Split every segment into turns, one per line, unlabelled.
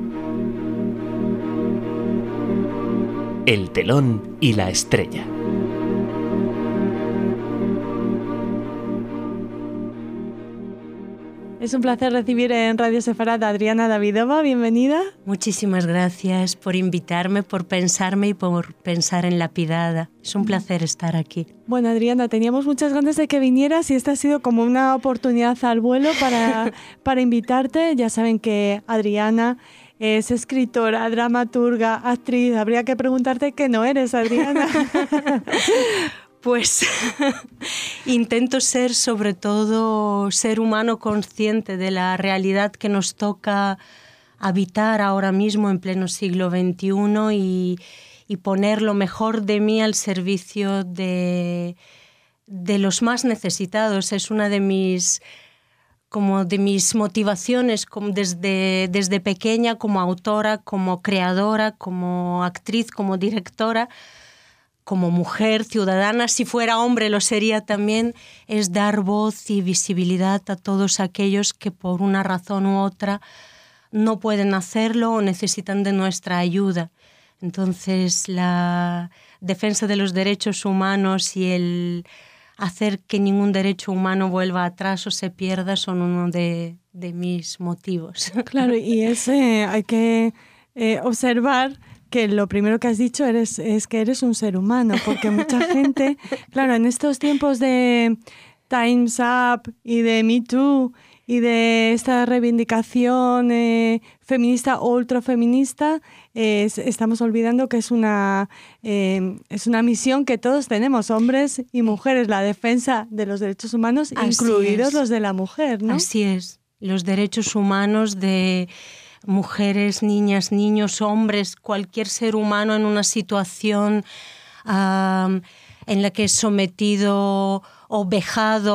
El telón y la estrella.
Es un placer recibir en Radio Sefarad a Adriana Davidova. Bienvenida.
Muchísimas gracias por invitarme, por pensarme y por pensar en Lapidada. Es un placer estar aquí.
Bueno, Adriana, teníamos muchas ganas de que vinieras y esta ha sido como una oportunidad al vuelo para invitarte. Ya saben que Adriana es escritora, dramaturga, actriz. Habría que preguntarte qué no eres, Adriana.
Pues intento ser sobre todo ser humano consciente de la realidad que nos toca habitar ahora mismo en pleno siglo XXI y poner lo mejor de mí al servicio de los más necesitados. Es una de mis motivaciones desde pequeña como autora, como creadora, como actriz, como directora, como mujer ciudadana, si fuera hombre lo sería también, es dar voz y visibilidad a todos aquellos que por una razón u otra no pueden hacerlo o necesitan de nuestra ayuda. Entonces, la defensa de los derechos humanos y el hacer que ningún derecho humano vuelva atrás o se pierda son uno de mis motivos.
Claro, y hay que observar que lo primero que has dicho es que eres un ser humano, porque mucha gente, claro, en estos tiempos de Time's Up y de Me Too y de esta reivindicación feminista o ultrafeminista, estamos olvidando que es una misión que todos tenemos, hombres y mujeres, la defensa de los derechos humanos, incluidos los de la mujer, ¿no?
Así es, los derechos humanos de mujeres, niñas, niños, hombres, cualquier ser humano en una situación en la que es sometido o vejado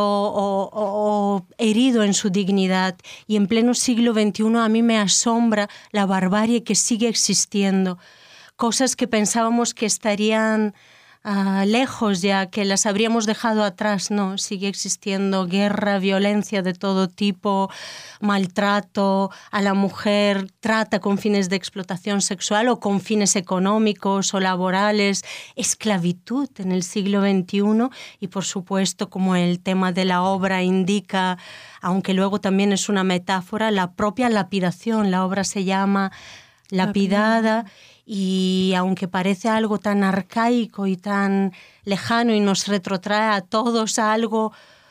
o herido en su dignidad. Y en pleno siglo XXI a mí me asombra la barbarie que sigue existiendo. Cosas que pensábamos que estarían lejos ya, que las habríamos dejado atrás, no, sigue existiendo guerra, violencia de todo tipo, maltrato a la mujer, trata con fines de explotación sexual o con fines económicos o laborales, esclavitud en el siglo XXI y por supuesto, como el tema de la obra indica, aunque luego también es una metáfora, la propia lapidación. La obra se llama Lapidada. Y aunque parece algo tan arcaico y tan lejano y nos retrotrae a todos a algo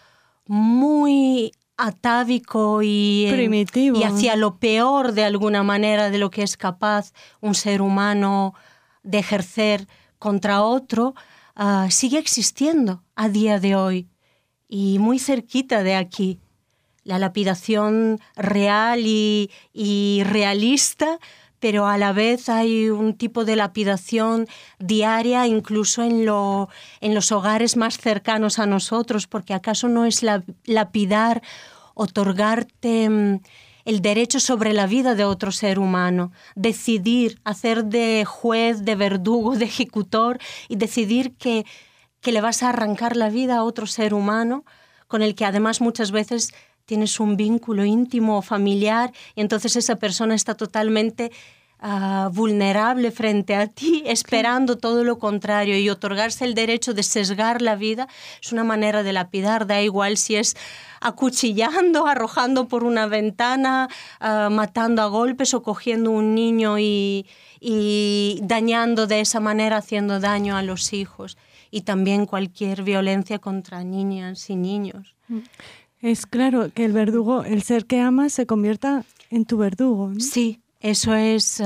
muy atávico y
primitivo,
y hacia lo peor de alguna manera de lo que es capaz un ser humano de ejercer contra otro, sigue existiendo a día de hoy y muy cerquita de aquí. La lapidación real y realista, pero a la vez hay un tipo de lapidación diaria incluso en los hogares más cercanos a nosotros, porque ¿acaso no es lapidar, otorgarte el derecho sobre la vida de otro ser humano? Decidir, hacer de juez, de verdugo, de ejecutor y decidir que le vas a arrancar la vida a otro ser humano con el que además muchas veces tienes un vínculo íntimo o familiar y entonces esa persona está totalmente vulnerable frente a ti, esperando todo lo contrario, y otorgarse el derecho de sesgar la vida es una manera de lapidar. Da igual si es acuchillando, arrojando por una ventana, matando a golpes o cogiendo un niño y dañando de esa manera, haciendo daño a los hijos. Y también cualquier violencia contra niñas y niños.
Es claro que el verdugo, el ser que amas, se convierta en tu verdugo, ¿no?
Sí, eso es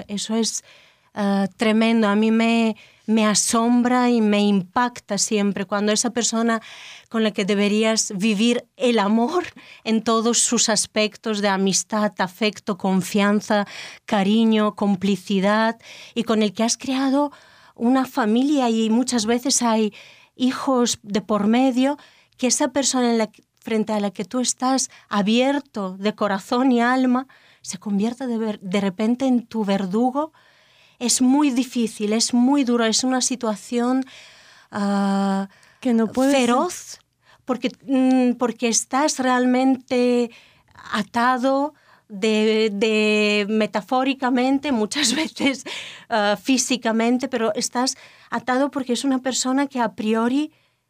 tremendo. A mí me asombra y me impacta siempre cuando esa persona con la que deberías vivir el amor en todos sus aspectos de amistad, afecto, confianza, cariño, complicidad, y con el que has creado una familia y muchas veces hay hijos de por medio, que esa persona frente a la que tú estás abierto de corazón y alma se convierta de repente en tu verdugo, es muy difícil, es muy duro, es una situación
que no
feroz, porque estás realmente atado, de metafóricamente, muchas veces físicamente, pero estás atado porque es una persona que a priori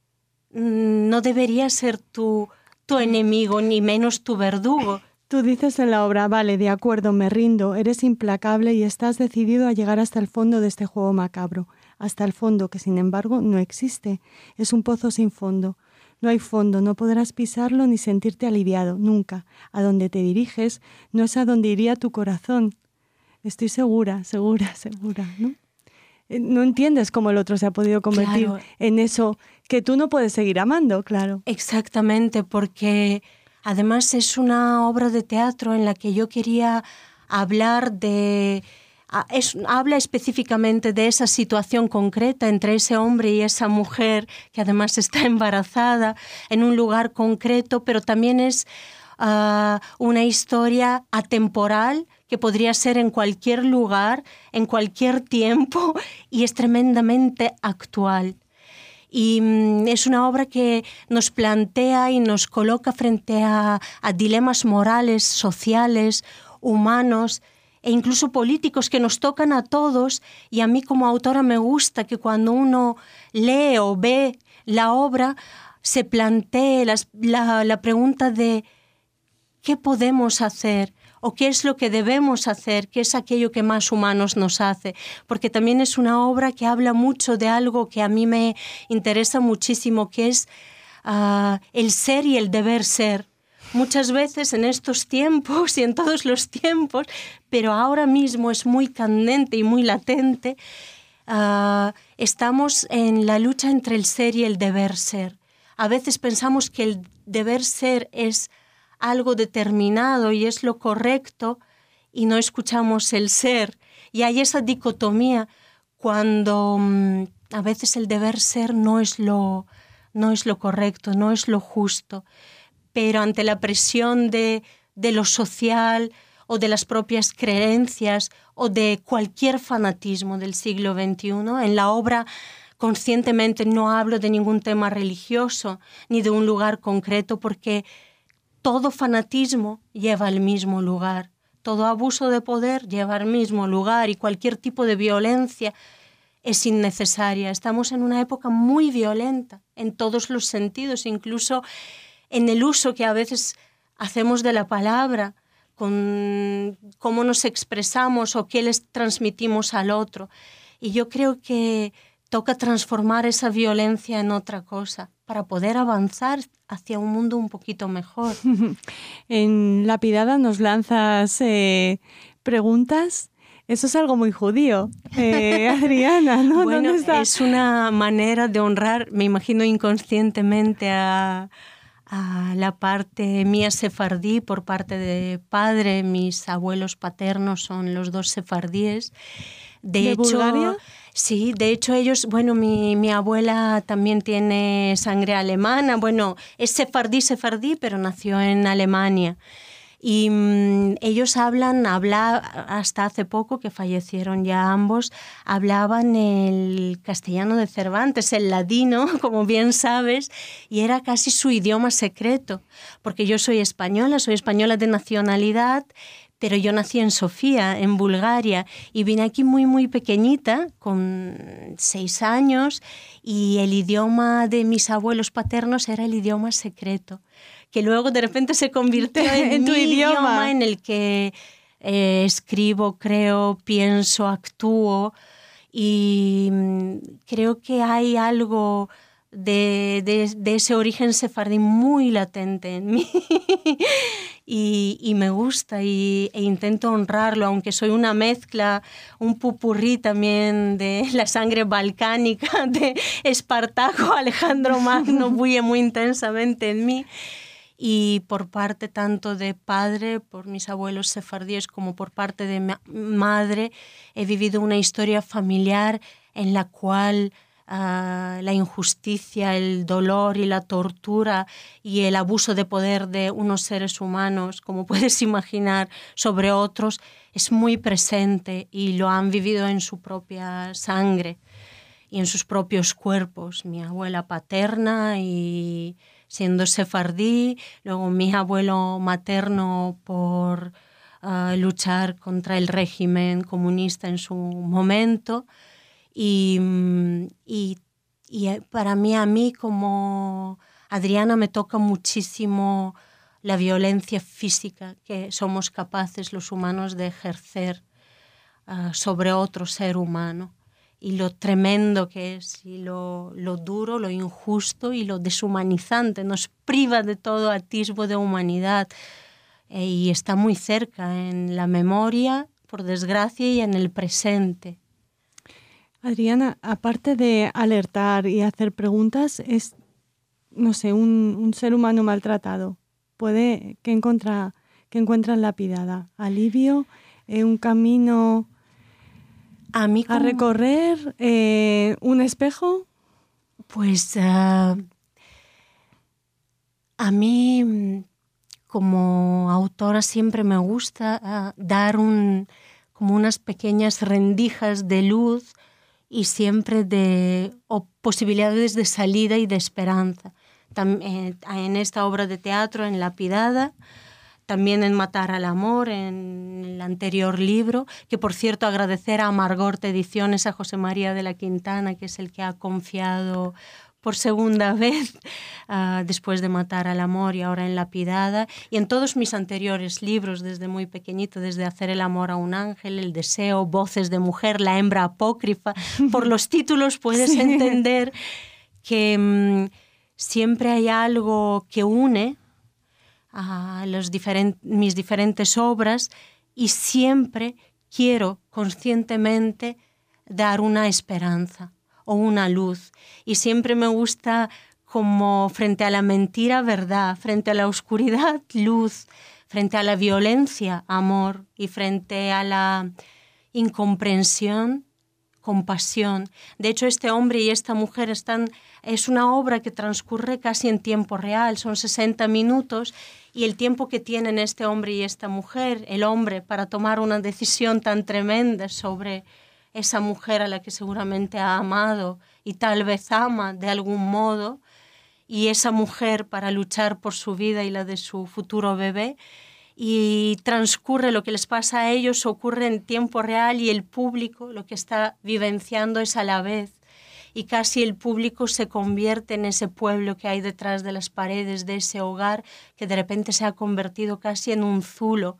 no debería ser tu enemigo, ni menos tu verdugo.
Tú dices en la obra, vale, de acuerdo, me rindo, eres implacable y estás decidido a llegar hasta el fondo de este juego macabro, hasta el fondo que sin embargo no existe, es un pozo sin fondo. No hay fondo, no podrás pisarlo ni sentirte aliviado, nunca. A donde te diriges no es a donde iría tu corazón. Estoy segura, ¿no? No entiendes cómo el otro se ha podido convertir en eso que tú no puedes seguir amando, claro.
Exactamente, porque además es una obra de teatro en la que yo quería hablar habla específicamente de esa situación concreta entre ese hombre y esa mujer que además está embarazada en un lugar concreto, pero también es una historia atemporal que podría ser en cualquier lugar, en cualquier tiempo, y es tremendamente actual. Y es una obra que nos plantea y nos coloca frente a dilemas morales, sociales, humanos e incluso políticos que nos tocan a todos, y a mí como autora me gusta que cuando uno lee o ve la obra se plantee la pregunta de ¿qué podemos hacer? ¿O qué es lo que debemos hacer? ¿Qué es aquello que más humanos nos hace? Porque también es una obra que habla mucho de algo que a mí me interesa muchísimo, que es el ser y el deber ser. Muchas veces en estos tiempos y en todos los tiempos, pero ahora mismo es muy candente y muy latente, estamos en la lucha entre el ser y el deber ser. A veces pensamos que el deber ser es algo determinado y es lo correcto y no escuchamos el ser. Y hay esa dicotomía cuando a veces el deber ser no es lo correcto, no es lo justo. Pero ante la presión de lo social o de las propias creencias o de cualquier fanatismo del siglo XXI, en la obra conscientemente no hablo de ningún tema religioso ni de un lugar concreto, porque todo fanatismo lleva al mismo lugar, todo abuso de poder lleva al mismo lugar y cualquier tipo de violencia es innecesaria. Estamos en una época muy violenta en todos los sentidos, incluso en el uso que a veces hacemos de la palabra, con cómo nos expresamos o qué les transmitimos al otro. Y yo creo que toca transformar esa violencia en otra cosa para poder avanzar hacia un mundo un poquito mejor.
En Lapidada nos lanzas preguntas. Eso es algo muy judío, Adriana, ¿no?
Bueno,
¿Dónde está?
Es una manera de honrar, me imagino inconscientemente, a la parte mía sefardí por parte de padre. Mis abuelos paternos son los dos sefardíes.
¿De Bulgaria?
Sí, de hecho ellos, bueno, mi abuela también tiene sangre alemana, bueno, es sefardí, pero nació en Alemania. Y ellos hasta hace poco, que fallecieron ya ambos, hablaban el castellano de Cervantes, el ladino, como bien sabes, y era casi su idioma secreto, porque yo soy española de nacionalidad, pero yo nací en Sofía, en Bulgaria, y vine aquí muy, muy pequeñita, con 6 años, y el idioma de mis abuelos paternos era el idioma secreto, que luego de repente se convirtió en
tu
mi
idioma
en el que escribo, creo, pienso, actúo, y creo que hay algo de ese origen sefardí muy latente en mí y me gusta e intento honrarlo, aunque soy una mezcla, un pupurrí también de la sangre balcánica de Espartaco, Alejandro Magno bulle muy intensamente en mí. Y por parte tanto de padre, por mis abuelos sefardíes, como por parte de mi madre, he vivido una historia familiar en la cual la injusticia, el dolor y la tortura y el abuso de poder de unos seres humanos, como puedes imaginar, sobre otros, es muy presente y lo han vivido en su propia sangre y en sus propios cuerpos. Mi abuela paterna siendo sefardí, luego mi abuelo materno por luchar contra el régimen comunista en su momento. Y para mí, a mí como Adriana, me toca muchísimo la violencia física que somos capaces los humanos de ejercer sobre otro ser humano, y lo tremendo que es, y lo duro, lo injusto y lo deshumanizante. Nos priva de todo atisbo de humanidad, y está muy cerca en la memoria, por desgracia, y en el presente.
Adriana, aparte de alertar y hacer preguntas, es, no sé, un ser humano maltratado. ¿Qué encuentra en la Pidada? ¿Alivio? ¿Un camino a recorrer? ¿Un espejo?
Pues a mí, como autora, siempre me gusta dar como unas pequeñas rendijas de luz y siempre o posibilidades de salida y de esperanza. En esta obra de teatro, en La Pidada, también en Matar al amor, en el anterior libro, que por cierto agradecer a Margort Ediciones, a José María de la Quintana, que es el que ha confiado por segunda vez después de Matar al amor y ahora en La Pidada, y en todos mis anteriores libros desde muy pequeñito, desde Hacer el amor a un ángel, El deseo, Voces de mujer, La hembra apócrifa. Por los títulos puedes entender que siempre hay algo que une a mis diferentes obras, y siempre quiero conscientemente dar una esperanza o una luz. Y siempre me gusta, como frente a la mentira, verdad, frente a la oscuridad, luz, frente a la violencia, amor, y frente a la incomprensión, compasión. De hecho, este hombre y esta mujer es una obra que transcurre casi en tiempo real, son 60 minutos, y el tiempo que tienen este hombre y esta mujer, el hombre para tomar una decisión tan tremenda sobre esa mujer a la que seguramente ha amado y tal vez ama de algún modo, y esa mujer para luchar por su vida y la de su futuro bebé, y transcurre lo que les pasa a ellos, ocurre en tiempo real, y el público lo que está vivenciando es a la vez, y casi el público se convierte en ese pueblo que hay detrás de las paredes de ese hogar, que de repente se ha convertido casi en un zulo.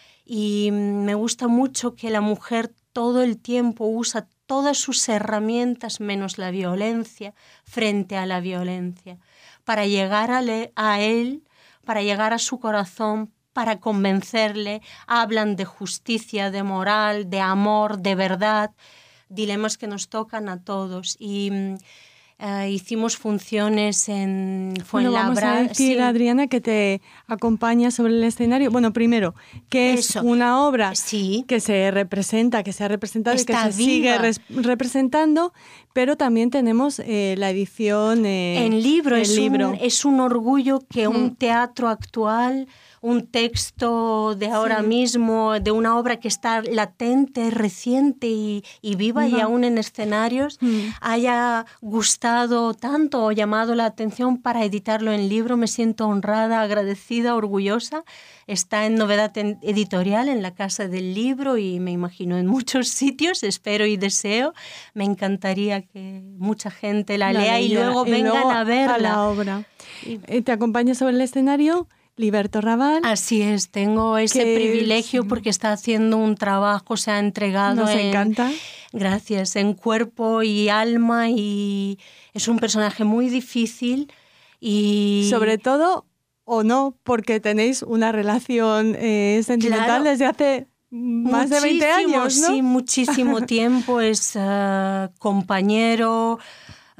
Y me gusta mucho que la mujer todo el tiempo usa todas sus herramientas menos la violencia frente a la violencia, para llegar a él, para llegar a su corazón, para convencerle. Hablan de justicia, de moral, de amor, de verdad, dilemas que nos tocan a todos. Y hicimos funciones en Fuenlabrada.
Bueno, vamos a decir, sí, Adriana, que te acompaña sobre el escenario. Bueno, primero, que es una obra que se representa, que se ha representado y que se sigue representando, pero también tenemos la edición
en libro. Es un orgullo que un teatro actual, un texto de ahora mismo, de una obra que está latente, reciente y viva y aún en escenarios, haya gustado tanto o llamado la atención para editarlo en libro. Me siento honrada, agradecida, orgullosa. Está en Novedad Editorial, en la Casa del Libro, y me imagino en muchos sitios, espero y deseo. Me encantaría que mucha gente la lea y luego vengan a verla.
A la obra. ¿Te acompaña sobre el escenario Liberto Raval?
Así es, tengo ese privilegio porque está haciendo un trabajo, se ha entregado.
Nos encanta.
Gracias, en cuerpo y alma, y es un personaje muy difícil y...
Sobre todo, o no, porque tenéis una relación sentimental desde hace más de 20 años, ¿no?
Sí, muchísimo tiempo. Es compañero,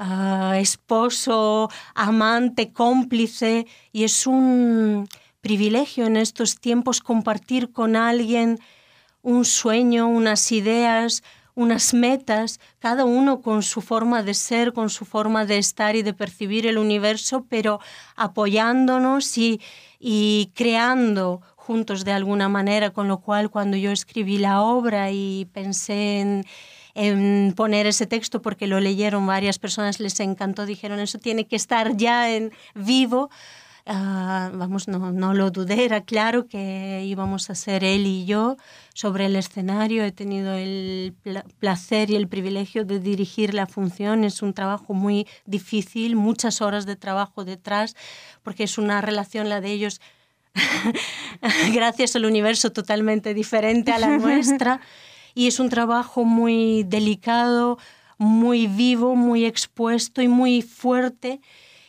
esposo, amante, cómplice, y es un privilegio en estos tiempos compartir con alguien un sueño, unas ideas, unas metas, cada uno con su forma de ser, con su forma de estar y de percibir el universo, pero apoyándonos y creando juntos de alguna manera, con lo cual cuando yo escribí la obra y pensé en poner ese texto, porque lo leyeron varias personas, les encantó, dijeron eso tiene que estar ya en vivo, Vamos, no lo dudé, era claro que íbamos a ser él y yo sobre el escenario. He tenido el placer y el privilegio de dirigir la función. Es un trabajo muy difícil, muchas horas de trabajo detrás, porque es una relación, la de ellos, gracias al universo, totalmente diferente a la nuestra. Y es un trabajo muy delicado, muy vivo, muy expuesto y muy fuerte.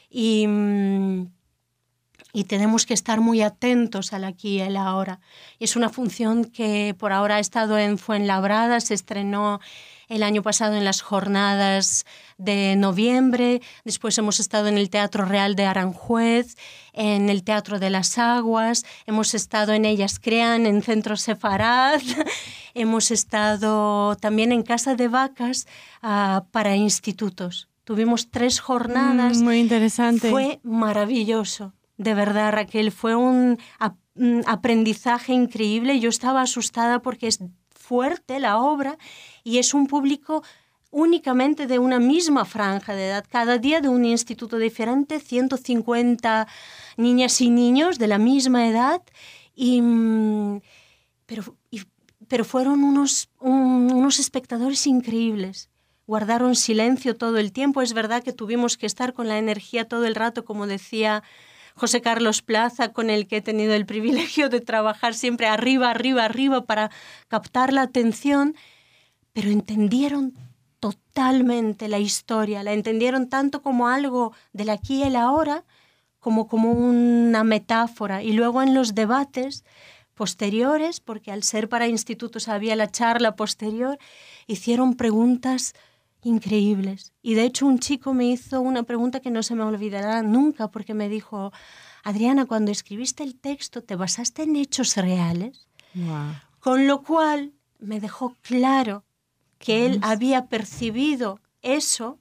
Y tenemos que estar muy atentos al aquí y al ahora. Es una función que por ahora ha estado en Fuenlabrada, se estrenó el año pasado en las jornadas de noviembre, después hemos estado en el Teatro Real de Aranjuez, en el Teatro de las Aguas, hemos estado en Ellas Crean, en Centro Sefarad, hemos estado también en Casa de Vacas para institutos. Tuvimos 3 jornadas.
Muy interesante.
Fue maravilloso. De verdad, Raquel, fue un aprendizaje increíble. Yo estaba asustada porque es fuerte la obra y es un público únicamente de una misma franja de edad. Cada día de un instituto diferente, 150 niñas y niños de la misma edad. Pero fueron unos espectadores increíbles. Guardaron silencio todo el tiempo. Es verdad que tuvimos que estar con la energía todo el rato, como decía José Carlos Plaza, con el que he tenido el privilegio de trabajar siempre arriba, arriba, arriba para captar la atención, pero entendieron totalmente la historia, la entendieron tanto como algo del aquí y el ahora, como una metáfora. Y luego en los debates posteriores, porque al ser para institutos había la charla posterior, hicieron preguntas increíbles. Y de hecho un chico me hizo una pregunta que no se me olvidará nunca, porque me dijo: Adriana, cuando escribiste el texto, ¿te basaste en hechos reales?
Wow.
Con lo cual me dejó claro que él había percibido esa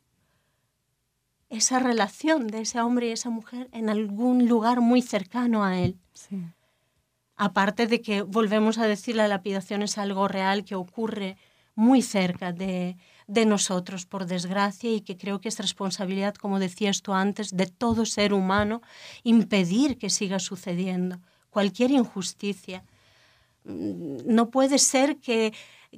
relación de ese hombre y esa mujer en algún lugar muy cercano a él.
Sí.
Aparte de que, volvemos a decir, la lapidación es algo real que ocurre muy cerca de nosotros, por desgracia, y que creo que es responsabilidad, como decías tú antes, de todo ser humano impedir que siga sucediendo cualquier injusticia. No puede ser que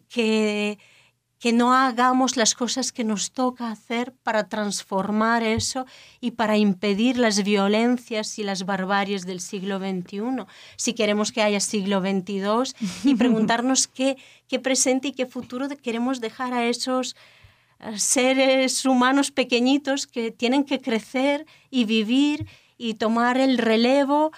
no hagamos las cosas que nos toca hacer para transformar eso y para impedir las violencias y las barbaries del siglo XXI. Si queremos que haya siglo XXII y preguntarnos qué presente y qué futuro queremos dejar a esos seres humanos pequeñitos que tienen que crecer y vivir y tomar el relevo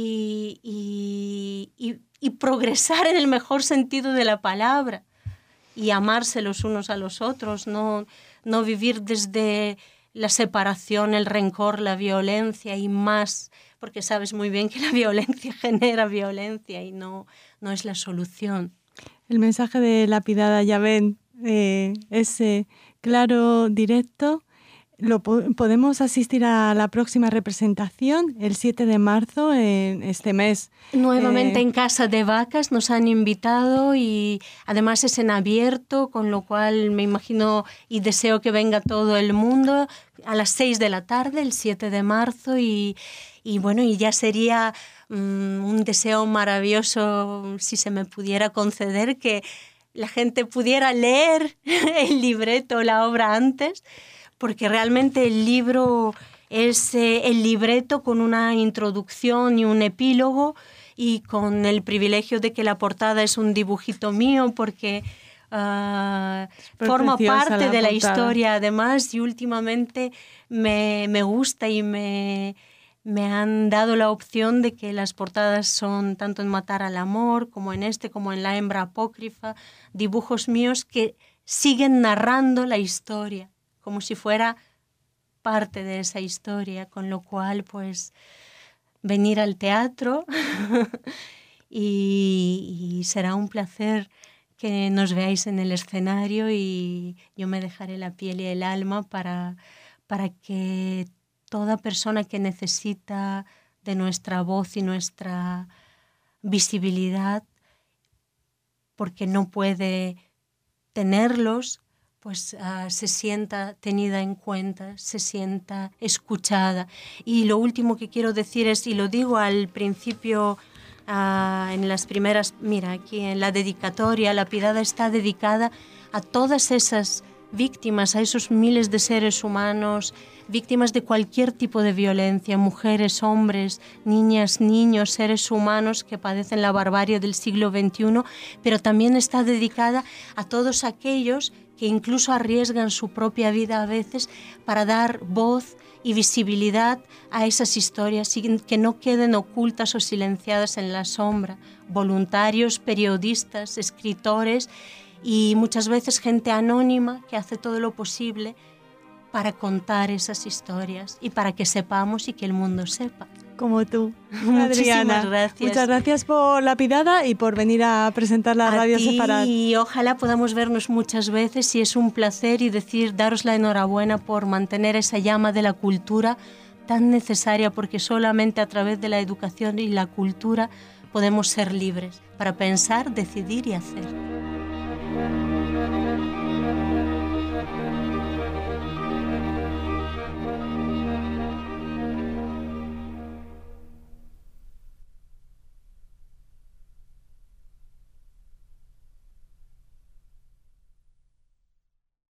y progresar en el mejor sentido de la palabra. Y amarse los unos a los otros, no vivir desde la separación, el rencor, la violencia y más, porque sabes muy bien que la violencia genera violencia y no es la solución.
El mensaje de Lapidada, ya ven, es claro, directo. Podemos asistir a la próxima representación el 7 de marzo en este mes.
Nuevamente en Casa de Vacas nos han invitado y además es en abierto, con lo cual me imagino y deseo que venga todo el mundo a las 6 de la tarde, el 7 de marzo y bueno, y ya sería un deseo maravilloso, si se me pudiera conceder, que la gente pudiera leer el libreto, la obra antes, porque realmente el libro es el libreto con una introducción y un epílogo y con el privilegio de que la portada es un dibujito mío porque forma parte de la historia además y últimamente me gusta y me han dado la opción de que las portadas son tanto en Matar al Amor como en como en La Hembra Apócrifa, dibujos míos que siguen narrando la historia como si fuera parte de esa historia, con lo cual, pues, venir al teatro y será un placer que nos veáis en el escenario y yo me dejaré la piel y el alma para que toda persona que necesita de nuestra voz y nuestra visibilidad, porque no puede tenerlos, pues se sienta tenida en cuenta, se sienta escuchada. Y lo último que quiero decir es, y lo digo al principio, en las primeras, mira, aquí en la dedicatoria, la Piedad está dedicada a todas esas víctimas, a esos miles de seres humanos, víctimas de cualquier tipo de violencia, mujeres, hombres, niñas, niños, seres humanos que padecen la barbarie del siglo XXI, pero también está dedicada a todos aquellos que incluso arriesgan su propia vida a veces para dar voz y visibilidad a esas historias y que no queden ocultas o silenciadas en la sombra. Voluntarios, periodistas, escritores y muchas veces gente anónima que hace todo lo posible para contar esas historias y para que sepamos y que el mundo sepa.
Como tú,
Adriana.
Muchísimas
gracias.
Muchas gracias por la Pidada y por venir a presentar la Radio Sefarad.
Y ojalá podamos vernos muchas veces y es un placer y daros la enhorabuena por mantener esa llama de la cultura tan necesaria, porque solamente a través de la educación y la cultura podemos ser libres para pensar, decidir y hacer.